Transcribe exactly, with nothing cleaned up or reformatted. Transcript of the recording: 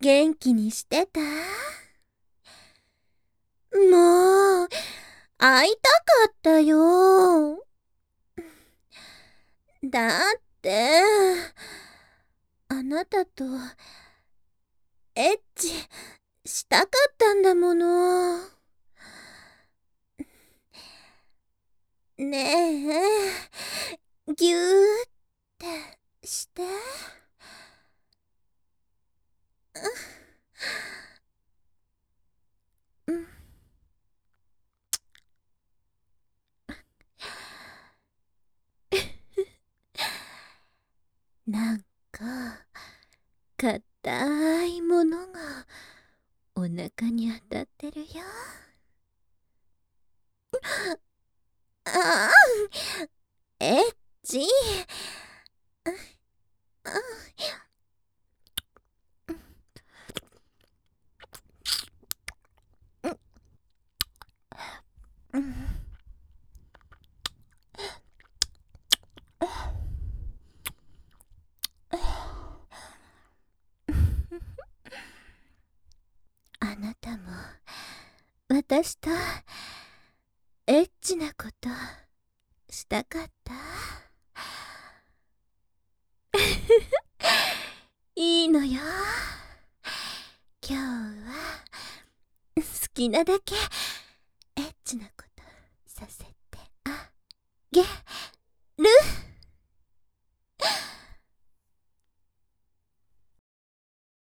元気にしてた？もう、会いたかったよ。だって、あなたと、エッチしたかったんだもの。ねえ、ぎゅーってして。うん。なんか、硬いものがお腹に当たってるよ。ああ、エッチ。うん。あなたも私とエッチなことしたかった？いいのよ。今日は好きなだけエッチなこと